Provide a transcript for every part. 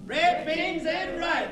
Red beans and rice.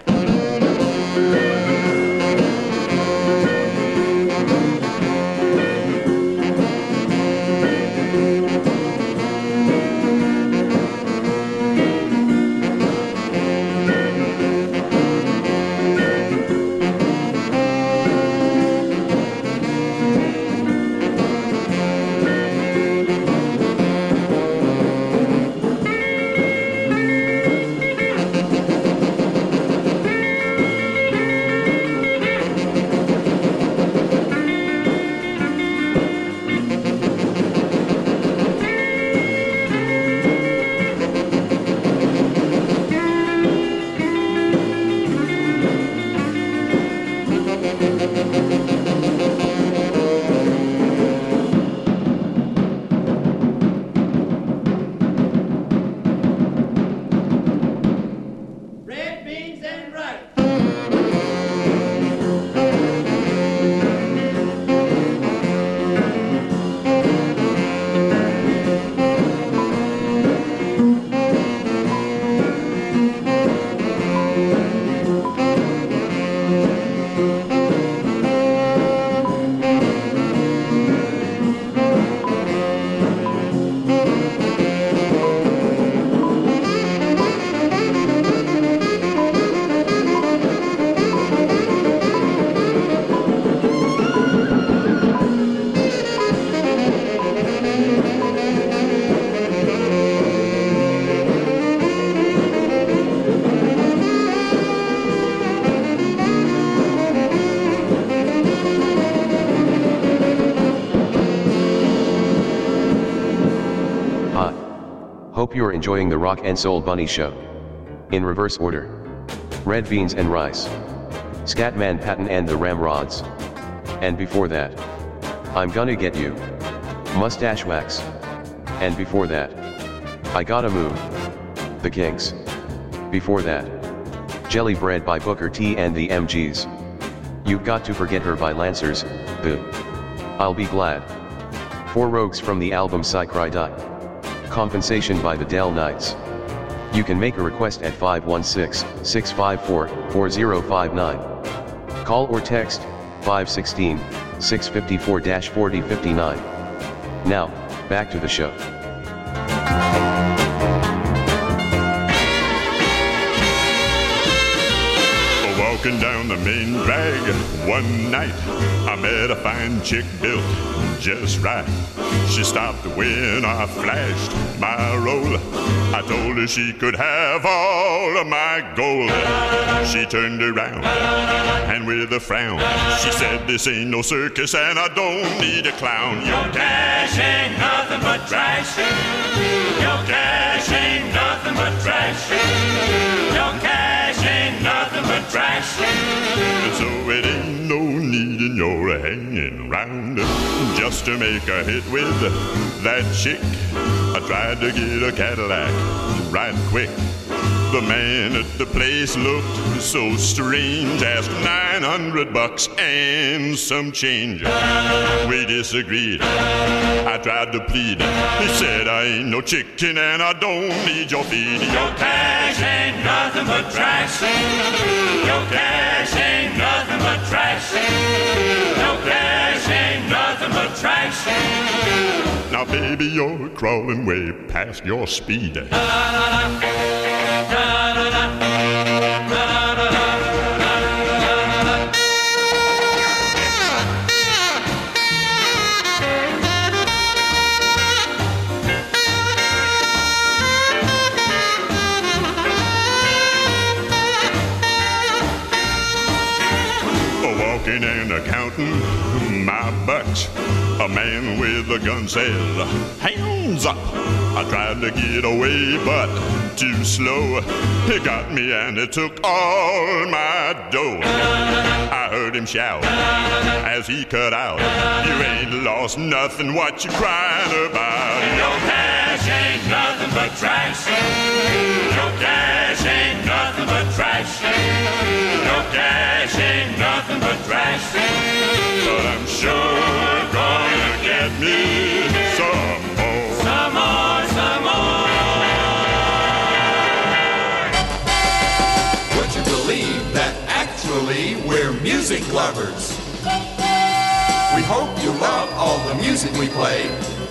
Red beans and rice. Hi. Hope you're enjoying the Rock and Soul Bunny Show. In reverse order. Red Beans and Rice. Scatman Patton and the Ramrods. And before that, I'm Gonna Get You. Mustache Wax. And before that, I Gotta Move. The Kinks. Before that, Jelly Bread by Booker T and the MGs. You've Got to Forget Her by Lancers, the I'll Be Glad. Four Rogues from the album Psy Cry Die. Compensation by the Dell Knights. You can make a request at 516-654-4059. Call or text 516-654-4059. Now, back to the show. Walking down the main drag one night, I met a fine chick built just right. She stopped when I flashed my roll. I told her she could have all of my gold. She turned around and with a frown, she said, "This ain't no circus and I don't need a clown. Your cash ain't nothing but trash. Your cash ain't nothing but trash. Your cash ain't nothing but trash. So it ain't no need in your hanging round just to make a hit with that chick." I tried to get a Cadillac right quick. The man at the place looked so strange, asked $900 and some change. We disagreed. I tried to plead. He said, "I ain't no chicken and I don't need your feed. Your cash ain't nothing but trash. Your cash ain't nothing but trash. Your cash ain't nothing but trash." Now baby, you're crawling way past your speed. Walking and accounting my bucks, a man with a gun said, "Hands up!" I tried to get away, but too slow. He got me and he took all my dough. I heard him shout as he cut out, "You ain't lost nothing, what you crying about? Your cash ain't nothing but trash. Your cash ain't nothing but trash. Your cash ain't nothing but trash. But I'm sure gonna get me some more. Some more, some more." music lovers. We hope you love all the music we play.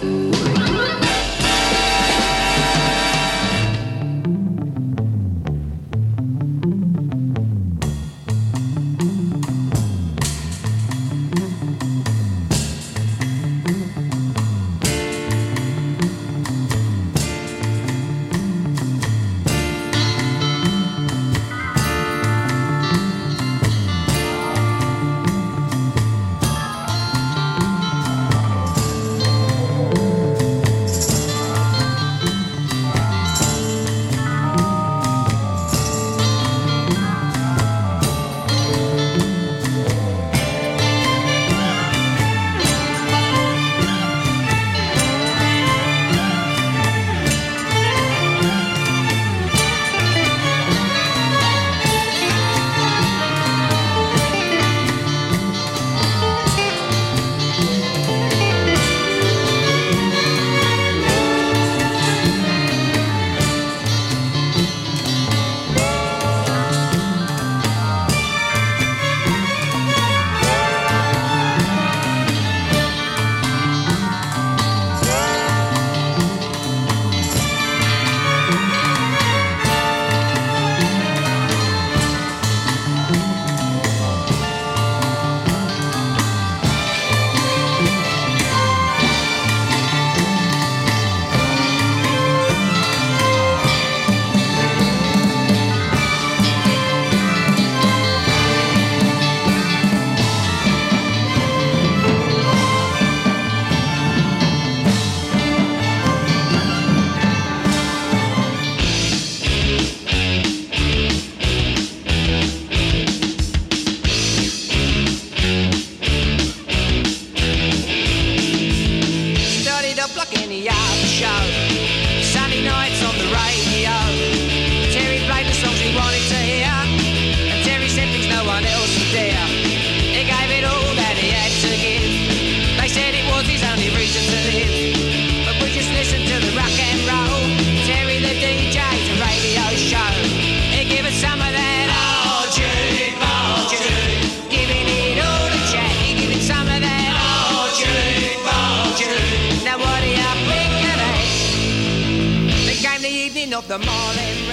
Of the morning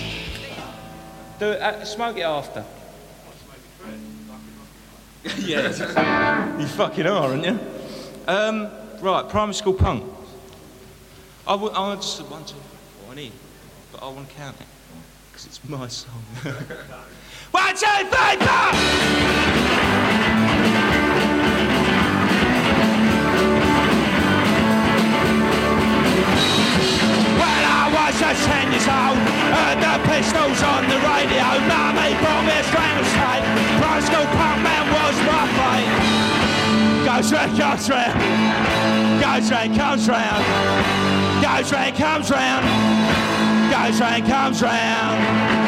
rare. Smoke it after. Yeah, you fucking are, aren't you? Right, primary school punk. I just 1, 2, 4, I need, but I want to count it because it's my song. 1, 2, 3, 4. Just 10 years old, heard the Pistols on the radio. Mummy brought me a strangle tape. Primary school punk man was my fate. Goes round, comes round. Goes round, comes round. Goes round, comes round. Goes round, comes round.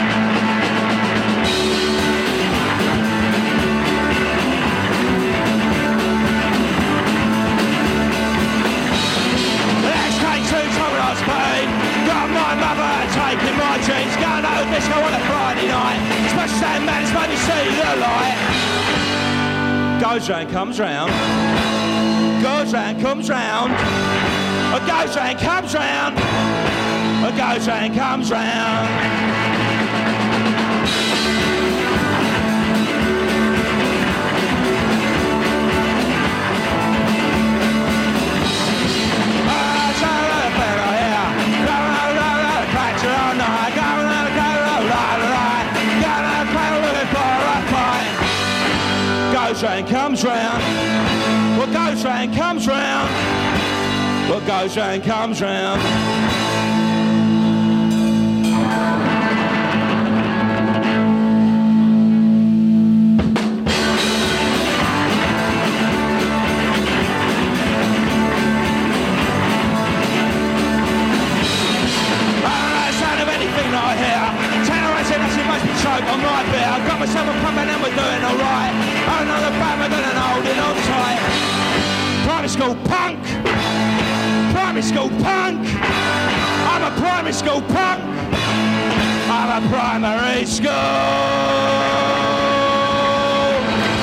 Got my mother taking my jeans, going out disco on a Friday night. Special stand man, it's made me see the light. Goes round, comes round. Goes round, comes round. Goes round, comes round. Goes round, comes round. Goes round, comes round. What goes round, comes round. What goes round, comes round. I'm right there, I got myself a pump and we're doing alright. Another band, we're gonna hold it on tight. Primary school punk. Primary school punk. I'm a primary school punk. I'm a primary school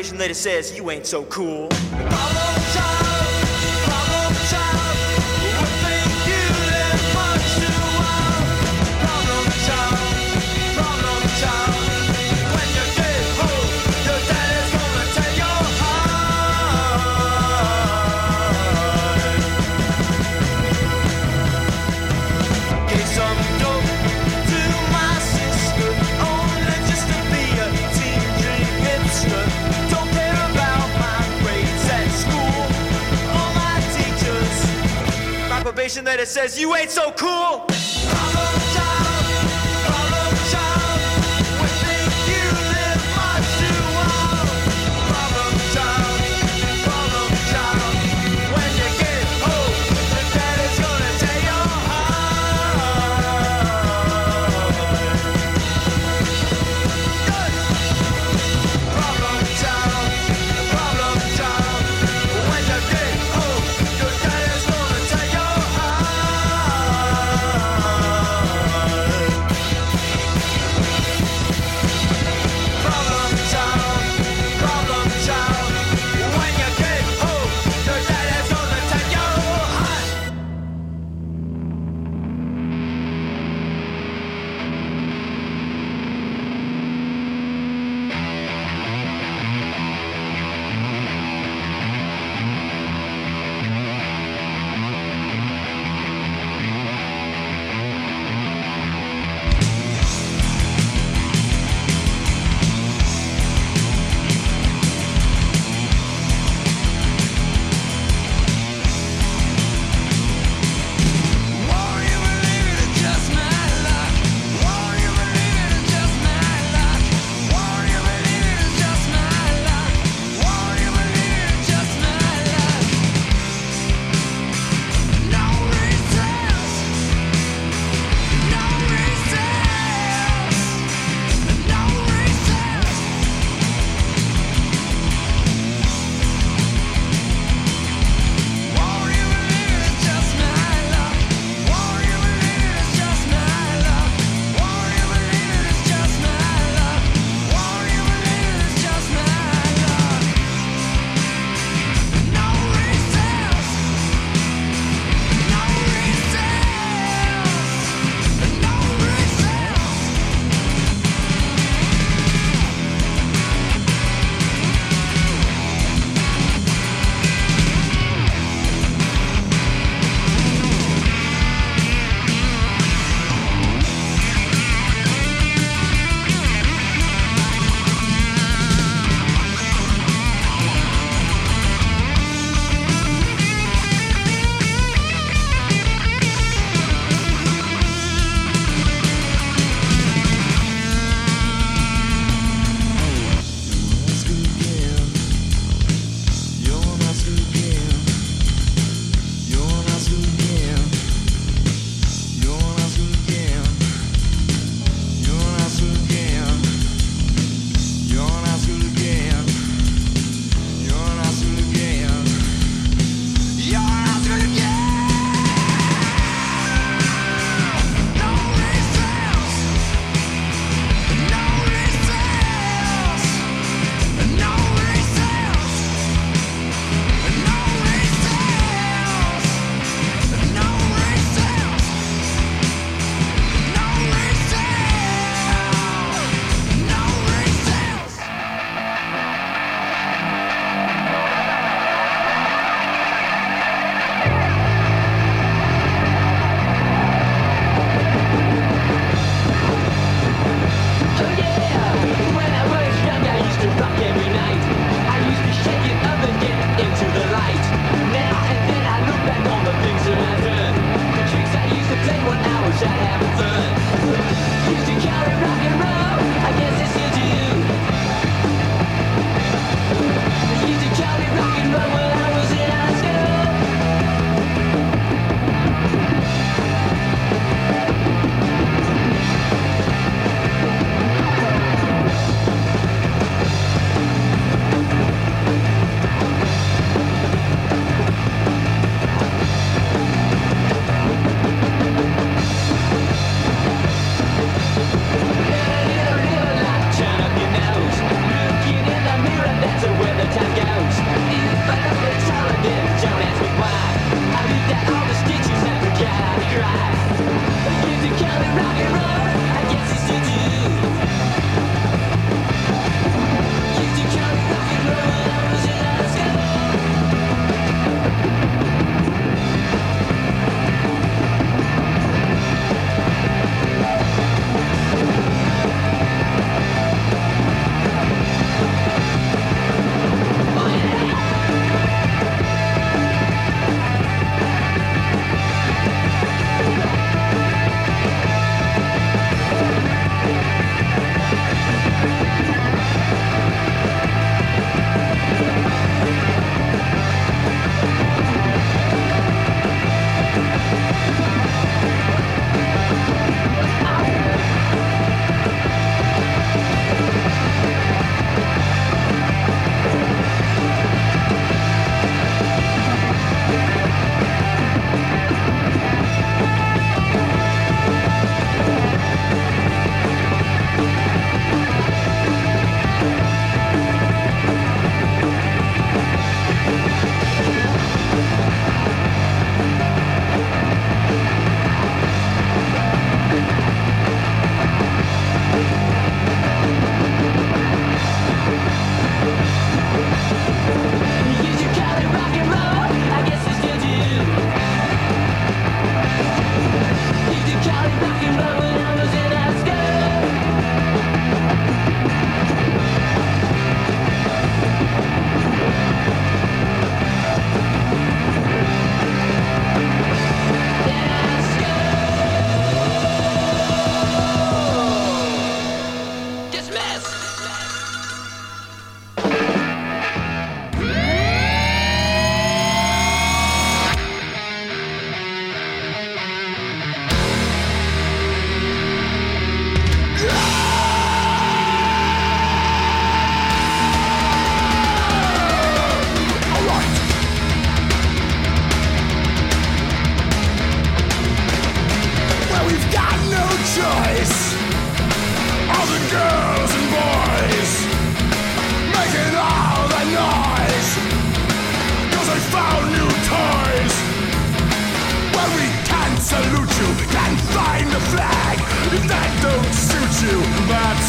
probation lady says you ain't so cool. Probation lady says you ain't so cool.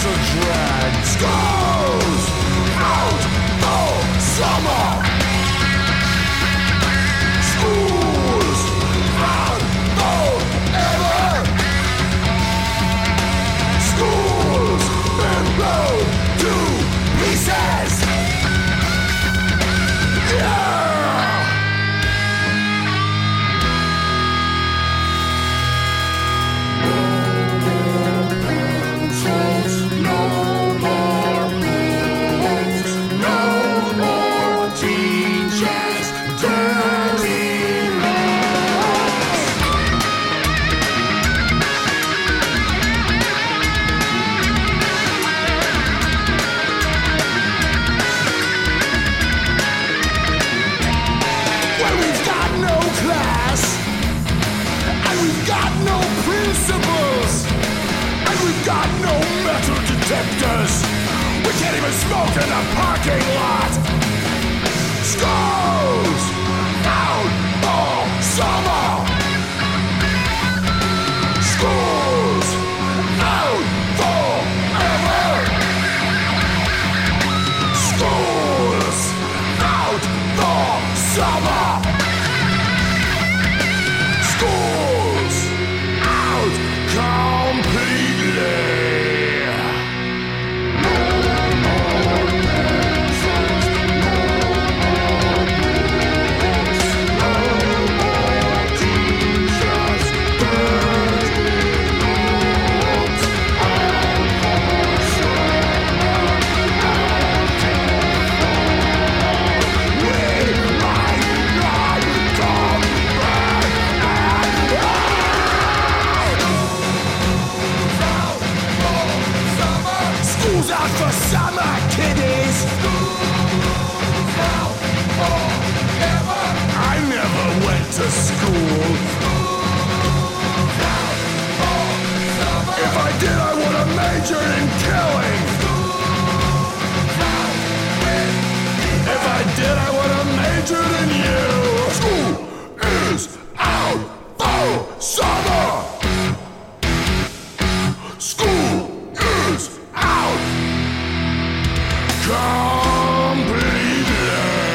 a drag. Schools out all summer. Schools out forever. Schools been blown to pieces. Yeah! Got no metal detectors. We can't even smoke in the parking lot. Schools out all summer. Schools out forever. Schools out for summer. Schools out completely. Out for summer, kiddies. I never went to school. If I did, I would have majored in killing. If I did, I would have majored in you. School is out for summer. School is out completely.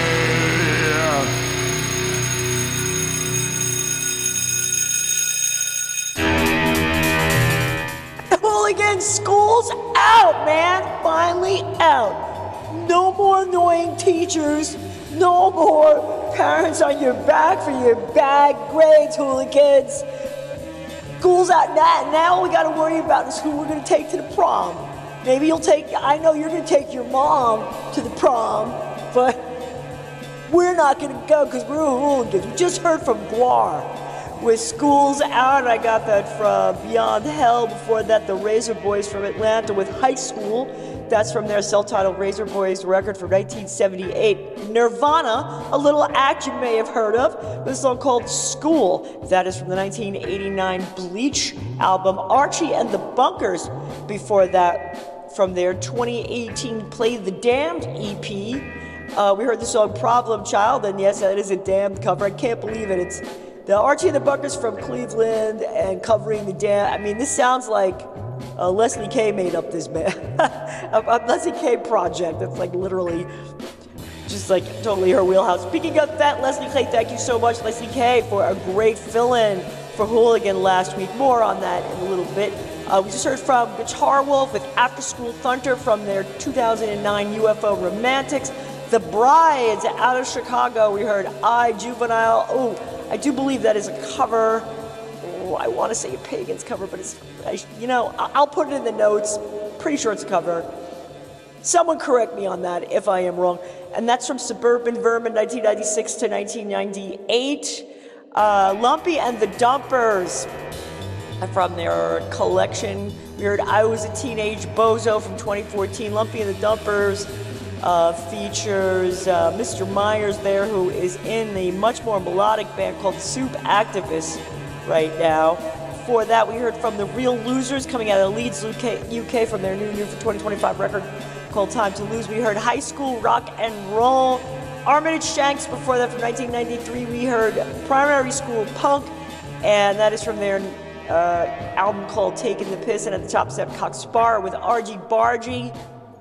Hooligan, school's out, man. Finally out. No more annoying teachers. No more parents on your back for your bad grades, hooligans. School's out. Now all we got to worry about is who we're going to take to the prom. Maybe I know you're going to take your mom to the prom, but we're not going to go because we're hooligans. We just heard from Guar with Schools Out. I got that from Beyond Hell. Before that, the Razor Boys from Atlanta with High School. That's from their self-titled Razor Boys record from 1978. Nirvana, a little act you may have heard of, with a song called School. That is from the 1989 Bleach album. Archie and the Bunkers, before that, from their 2018 Play the Damned EP. We heard the song Problem Child, and yes, that is a Damned cover. I can't believe it. It's the Archie and the Bunkers from Cleveland and covering the Damned. I mean, this sounds like Leslie K made up this band. a Leslie K project that's like literally just like totally her wheelhouse. Speaking of that, Leslie K, thank you so much, Leslie K, for a great fill-in for Hooligan last week. More on that in a little bit. We just heard from Guitar Wolf with After School Thunder from their 2009 UFO Romantics. The Brides out of Chicago. We heard I, Juvenile. Oh, I do believe that is a cover. Oh, I want to say a Pagans cover, but it's, I'll put it in the notes. Pretty sure it's a cover. Someone correct me on that if I am wrong. And that's from Suburban Vermin, 1996 to 1998. Lumpy and the Dumpers from their collection. We heard I Was a Teenage Bozo from 2014. Lumpy and the Dumpers features Mr. Myers there, who is in the much more melodic band called Soup Activists right now. Before that, we heard from the Real Losers coming out of Leeds, UK from their new for 2025 record called Time to Lose. We heard High School Rock and Roll. Armitage Shanks before that from 1993. We heard Primary School Punk, and that is from their album called Taking the Piss, and at the top step Cock Sparrow with RG Bargy.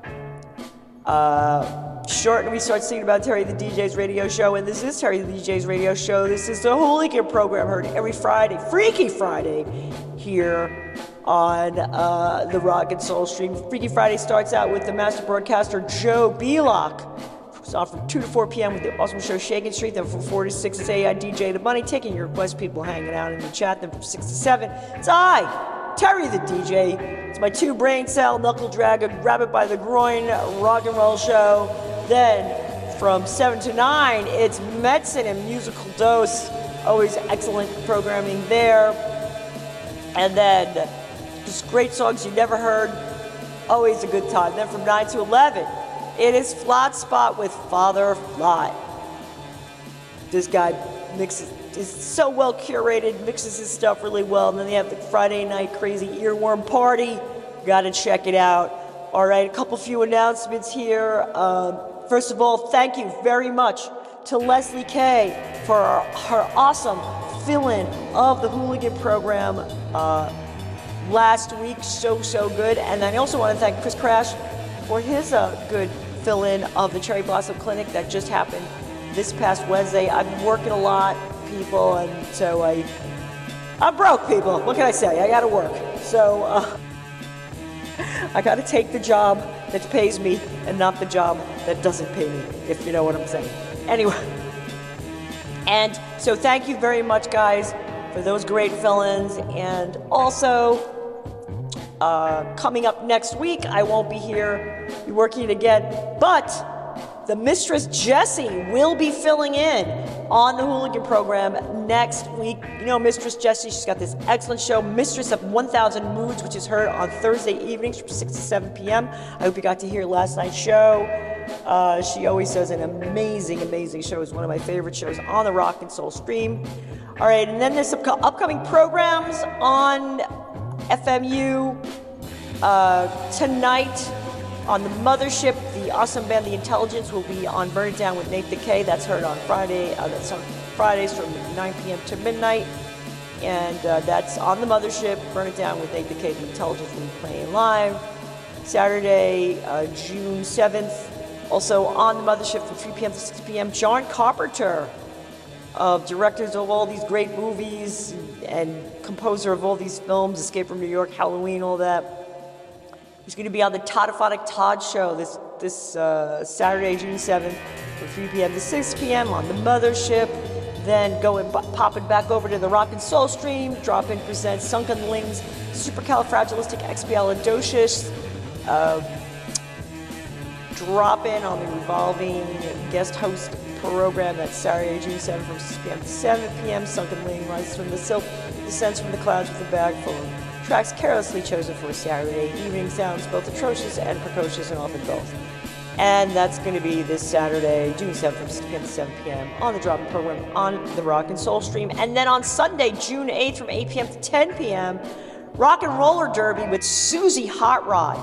Shortly we start singing about Terry the DJ's radio show, and this is Terry the DJ's radio show. This is the Hooligan program, heard every Friday, Freaky Friday, here on the Rock and Soul stream. Freaky Friday starts out with the master broadcaster Joe Belock. It's on from 2 to 4 p.m. with the awesome show Shaking Street. Then from 4 to 6 it's AI DJ The Bunny, taking your requests, people hanging out in the chat. Then from 6 to 7 it's I, Terry the DJ. It's my 2 brain cell, knuckle drag, grab it by the groin, rock and roll show. Then from 7 to 9 it's Medicine and Musical Dose. Always excellent programming there. And then just great songs you never heard. Always a good time. Then from 9 to 11 it is Flat Spot with Father Flat. This guy is so well curated, mixes his stuff really well. And then they have the Friday night crazy earworm party. Gotta check it out. All right, a few announcements here. First of all, thank you very much to Leslie Kay for her awesome fill-in of the Hooligan program last week. So good. And I also want to thank Chris Crash for his good fill-in of the Cherry Blossom Clinic that just happened this past Wednesday. I've been working a lot, people, and so I'm broke, people. What can I say? I gotta work. So I gotta take the job that pays me and not the job that doesn't pay me, if you know what I'm saying. Anyway, and so thank you very much, guys, for those great fill-ins. And also, coming up next week, I won't be here, be working again, but the Mistress Jessie will be filling in on the Hooligan program next week. You know Mistress Jessie, she's got this excellent show, Mistress of 1000 Moods, which is heard on Thursday evenings from 6 to 7 p.m. I hope you got to hear last night's show. She always does an amazing show. It's one of my favorite shows on the Rock and Soul stream. All right, and then there's some upcoming programs on FMU. Tonight on the Mothership, the awesome band The Intelligence will be on Burn It Down with Nate the K. That's heard on Friday. That's on Fridays from 9 p.m. to midnight. And that's on the Mothership, Burn It Down with Nate the K. The Intelligence will be playing live. Saturday, June 7th. Also on the Mothership from 3 p.m. to 6 p.m. John Carpenter, directors of all these great movies and composer of all these films, Escape from New York, Halloween, all that. He's going to be on the Toddophonic Todd Show this Saturday, June 7th, from 3 p.m. to 6 p.m. on the Mothership. Then popping back over to the Rock and Soul stream. Drop In presents Sunken Lings, Supercalifragilisticexpialidocious. Drop In on the revolving guest host program. That's Saturday, June 7th, from 6 p.m. to 7 p.m. Sunken Ling rises from the silt, descends from the clouds with a bag full of tracks carelessly chosen for a Saturday evening. Sounds both atrocious and precocious, and often both. And that's going to be this Saturday, June 7th, from 6 p.m. to 7 p.m. on the Drop-In program on the Rock and Soul stream. And then on Sunday, June 8th, from 8 p.m. to 10 p.m., Rock and Roller Derby with Susie Hot Rod.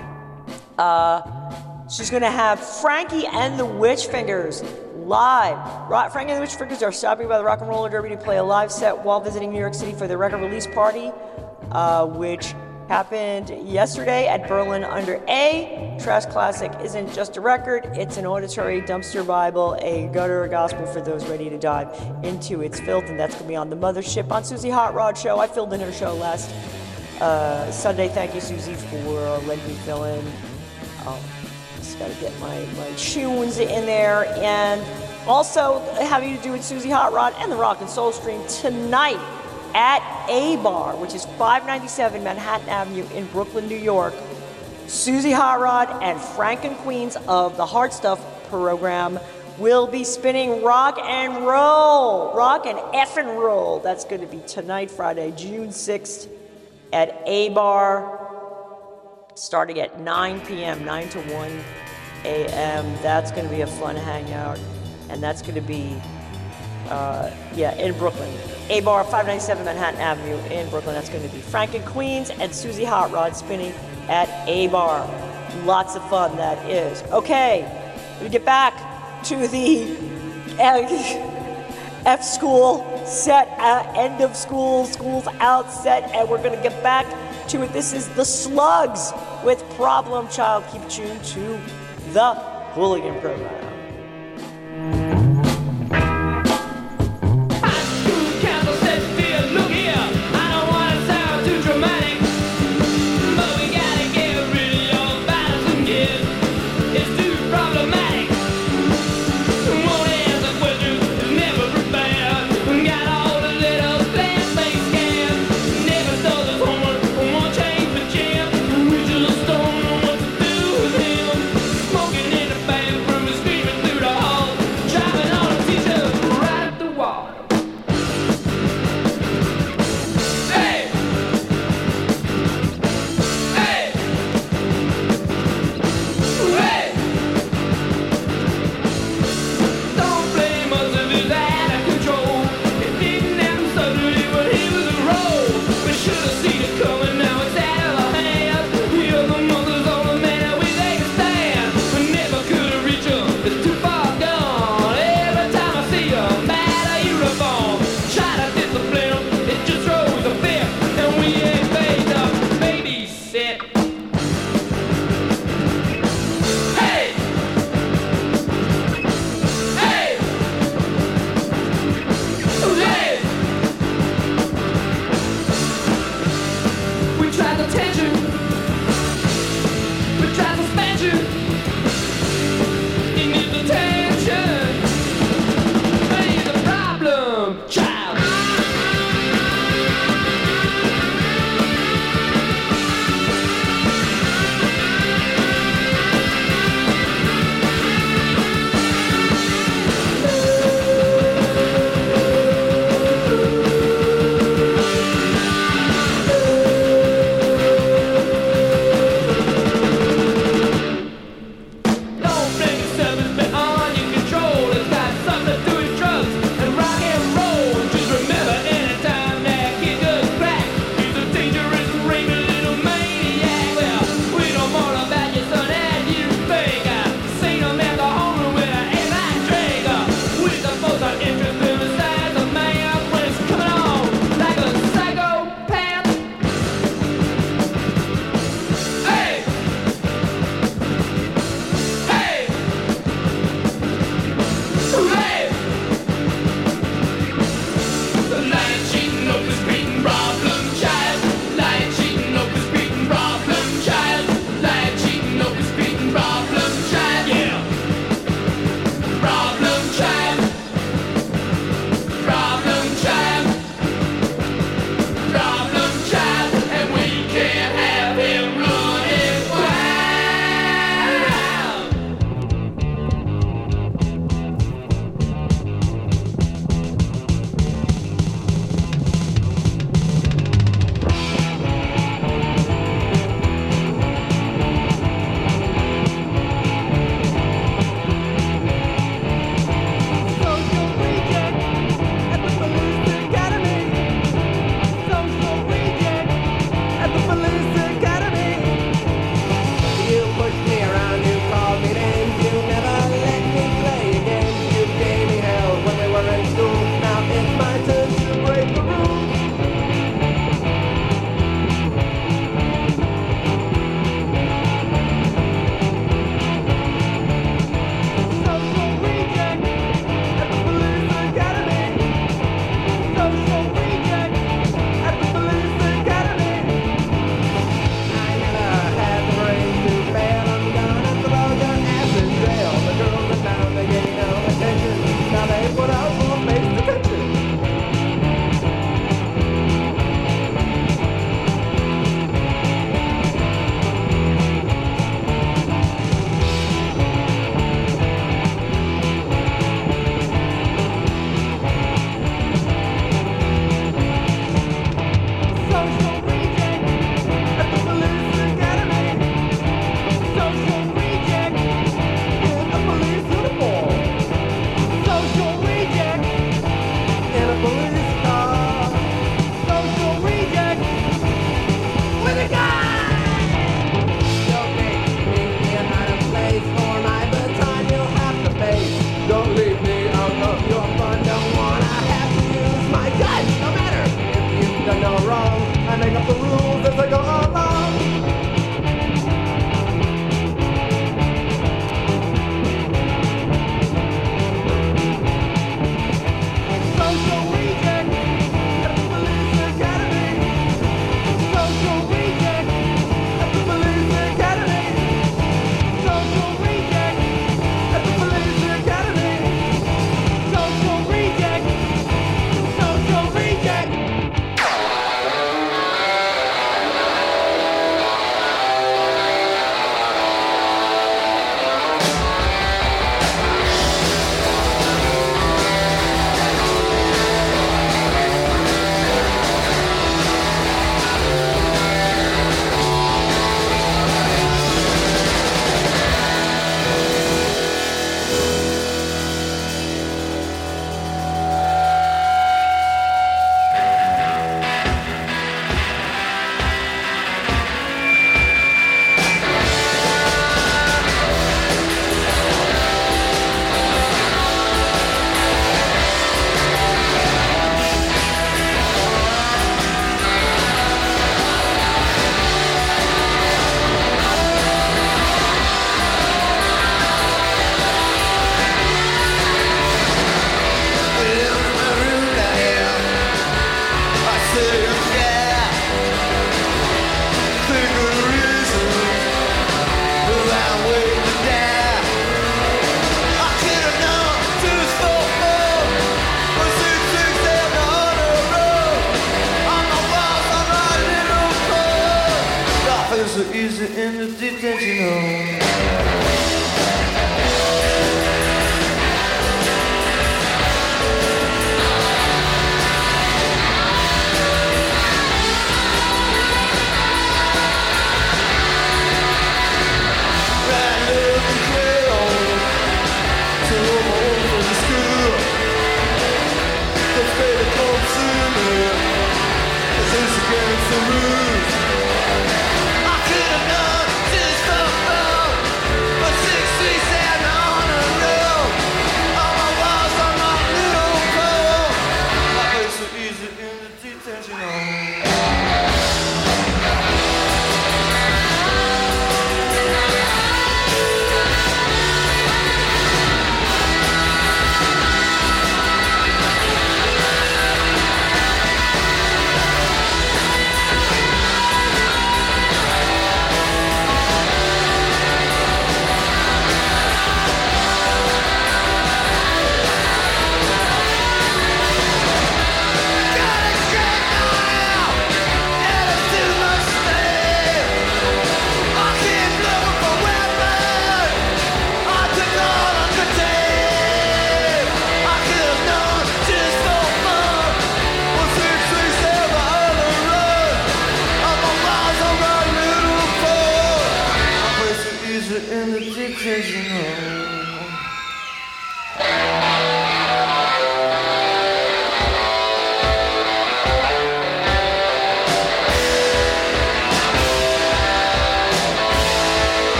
She's going to have Frankie and the Witch Fingers live. Frankie and the Witch Fingers are stopping by the Rock and Roller Derby to play a live set while visiting New York City for their record release party, which happened yesterday at Berlin under A. Trash Classic isn't just a record, it's an auditory dumpster Bible, a gutter gospel for those ready to dive into its filth, and that's going to be on the Mothership on Susie Hot Rod Show. I filled in her show last Sunday. Thank you, Susie, for letting me fill in. Just got to get my tunes in there. And also having to do with Susie Hot Rod and the Rock and Soul stream tonight at A-Bar, which is 597 Manhattan Avenue in Brooklyn, New York. Susie Hot Rod and Franken Queens of the Hard Stuff program will be spinning rock and roll. Rock and effing roll. That's going to be tonight, Friday, June 6th at A-Bar, starting at 9 p.m., 9 to 1 a.m. That's going to be a fun hangout, and that's going to be, in Brooklyn. A-Bar, 597 Manhattan Avenue in Brooklyn. That's going to be Franken Queens and Susie Hot Rod spinning at A-Bar. Lots of fun, that is. Okay, we get back to the F school, set, end of school, school's out, set, and we're gonna get back to it. This is The Slugs with Problem Child. Keep tuned to the Hooligan Program. Smoking in the bathroom and screaming. easy in the detention home.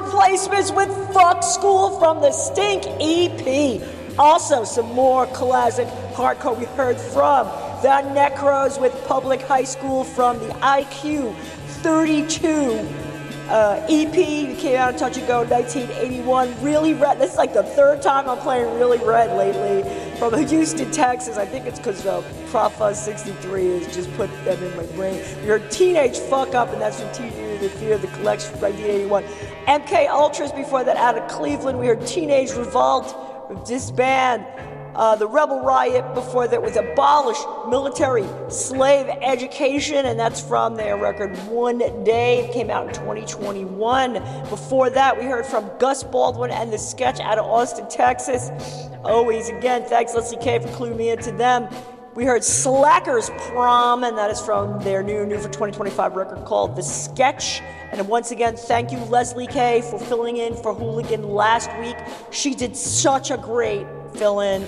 replacements with Fuck School from the Stink EP. Also, some more classic hardcore we heard from the Necros with Public High School from the IQ 32 EP. It came out in Touch and Go in 1981. Really Red. This is like the third time I'm playing Really Red lately. From Houston, Texas. I think it's because Prof Fuzz 63 has just put them in my brain. We heard Teenage Fuck Up, and that's from Teenage the Fear of the Collection from 1981. MK Ultras before that out of Cleveland. We heard Teenage Revolt from Disband. The Rebel Riot before that was Abolish Military Slave Education, and that's from their record One Day. It came out in 2021. Before that, we heard from Gus Baldwin and The Sketch out of Austin, Texas. Always, again, thanks Leslie K for cluing me into them. We heard Slackers Prom, and that is from their new for 2025 record called The Sketch. And once again, thank you, Leslie K, for filling in for Hooligan last week. She did such a great fill-in.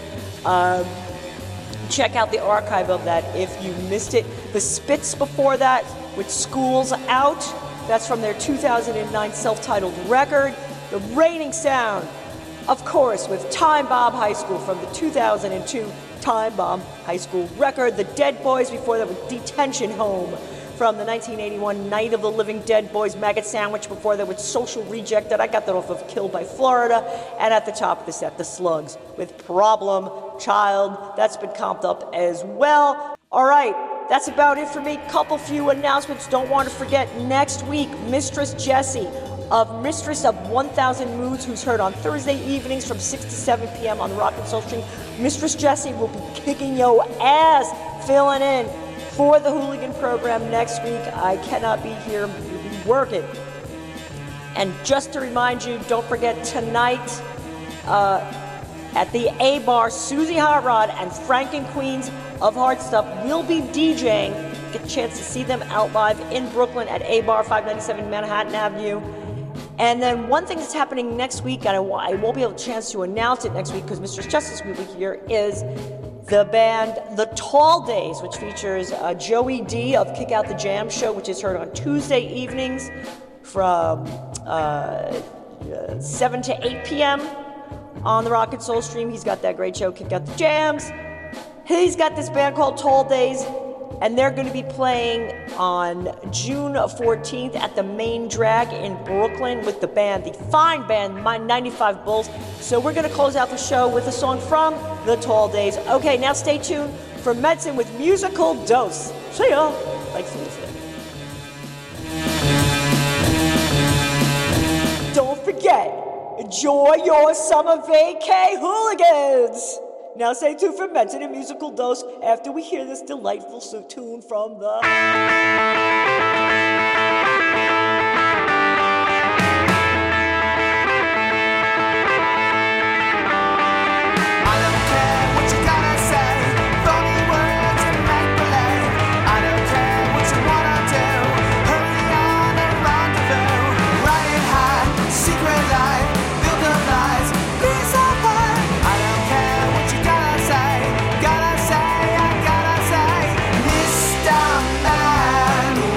Check out the archive of that if you missed it. The Spits before that with Schools Out. That's from their 2009 self-titled record. The Raining Sound, of course, with Time Bomb High School from the 2002 Time Bomb High School record. The Dead Boys before that with Detention Home from the 1981 Night of the Living Dead Boys. Maggot Sandwich before that with Social Rejected. I got that off of Killed by Florida. And at the top of the set, The Slugs with Problem Child. That's been comped up as well. All right, that's about it for me. Couple few announcements. Don't want to forget, next week, Mistress Jessie of Mistress of 1000 Moods, who's heard on Thursday evenings from 6 to 7 p.m. on the Rock and Soul Stream. Mistress Jessie will be kicking your ass, filling in for the Hooligan program next week. I cannot be here, we'll be working. And just to remind you, don't forget tonight at the A-Bar, Susie Hot Rod and Franken Queens of Hard Stuff will be DJing. Get a chance to see them out live in Brooklyn at A-Bar, 597 Manhattan Avenue. And then one thing that's happening next week, and I won't be able to chance to announce it next week because Mistress Justice will be here, is the band The Tall Days, which features Joey D of Kick Out the Jam Show, which is heard on Tuesday evenings from 7 to 8 p.m. on the Rock and Soul Stream. He's got that great show, Kick Out the Jams. He's got this band called Tall Days, and they're going to be playing on June 14th at the Main Drag in Brooklyn with the band, the fine band, My 95 Bulls. So we're going to close out the show with a song from The Tall Days. Okay, now stay tuned for Medicine with Musical Dose. See ya. Thanks for listening. Don't forget, enjoy your summer vacay, hooligans! Now stay tuned for Medicine and Musical Dose after we hear this delightful tune from the... Gotta say, I gotta say, Mr. Man.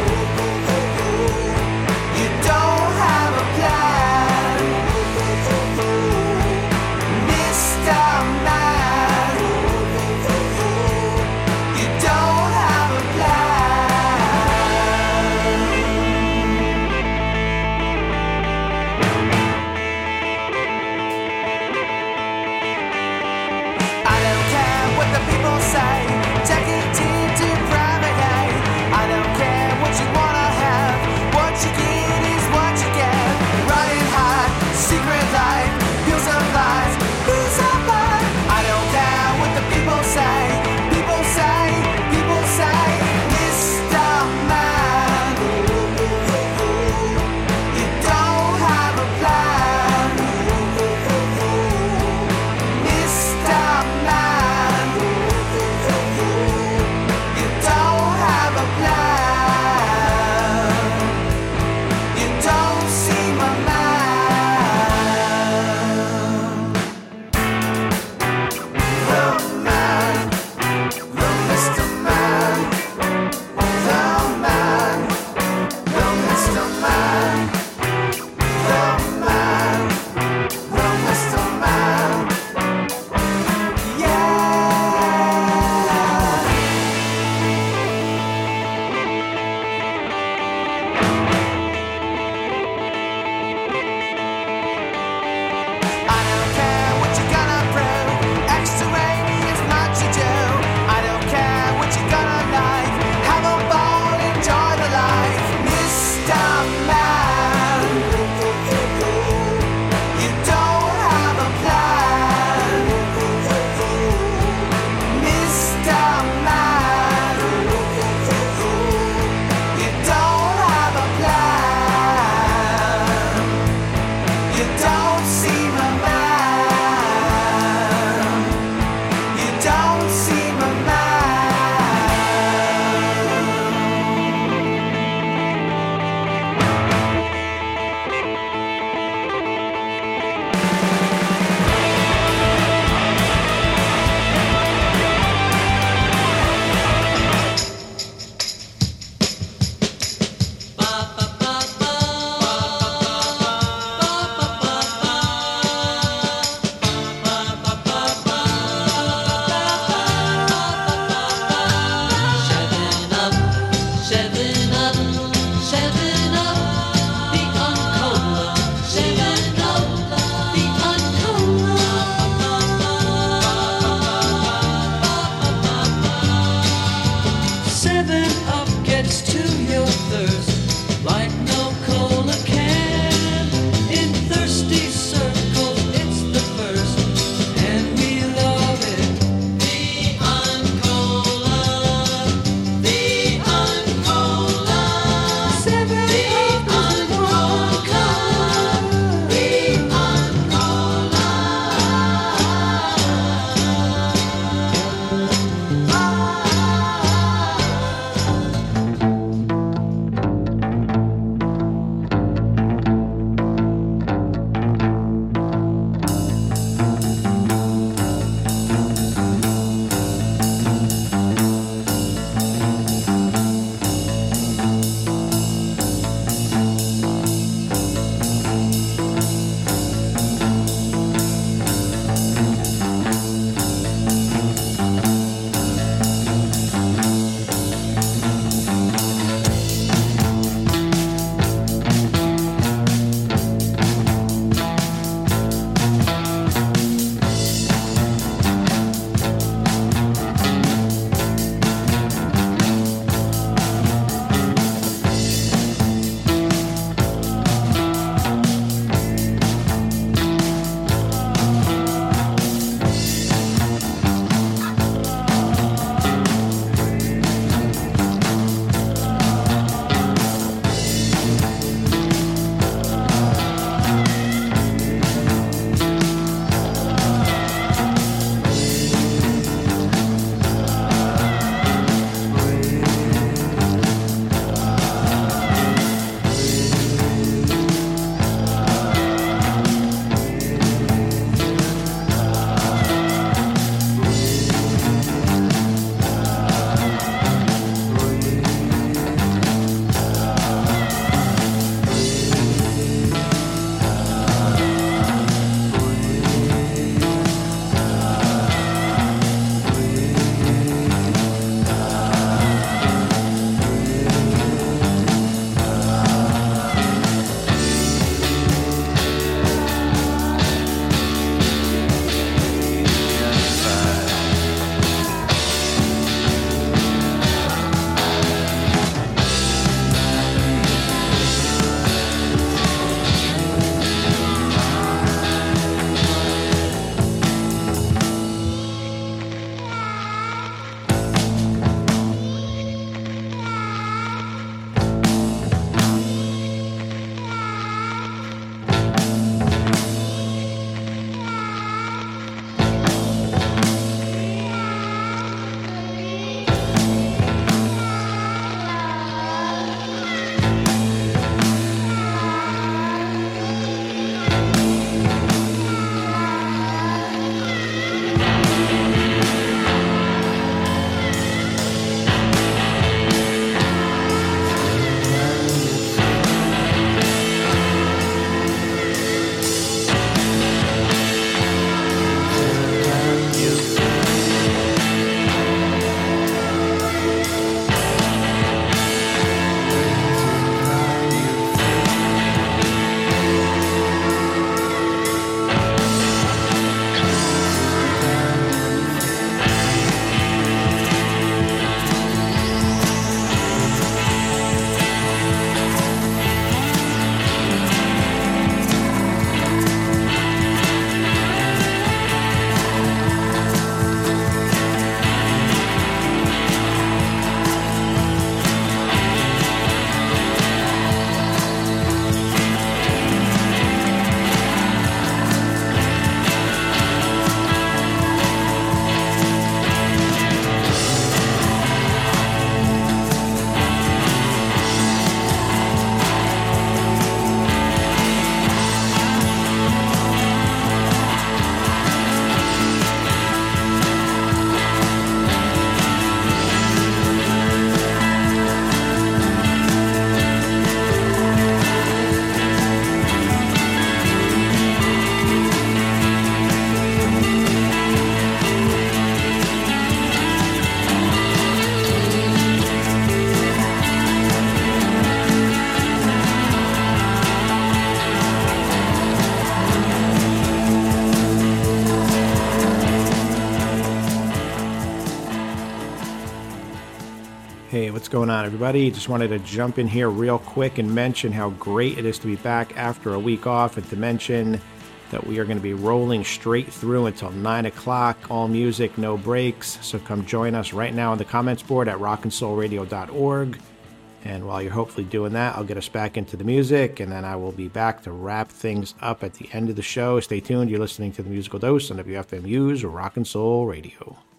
going on, everybody? Just wanted to jump in here real quick and mention how great it is to be back after a week off, and to mention that we are going to be rolling straight through until 9 o'clock, all music, no breaks. So come join us right now on the comments board at rockandsoulradio.org. And while you're hopefully doing that, I'll get us back into the music, and then I will be back to wrap things up at the end of the show. Stay tuned. You're listening to The Musical Dose on WFMU's Rock and Soul Radio.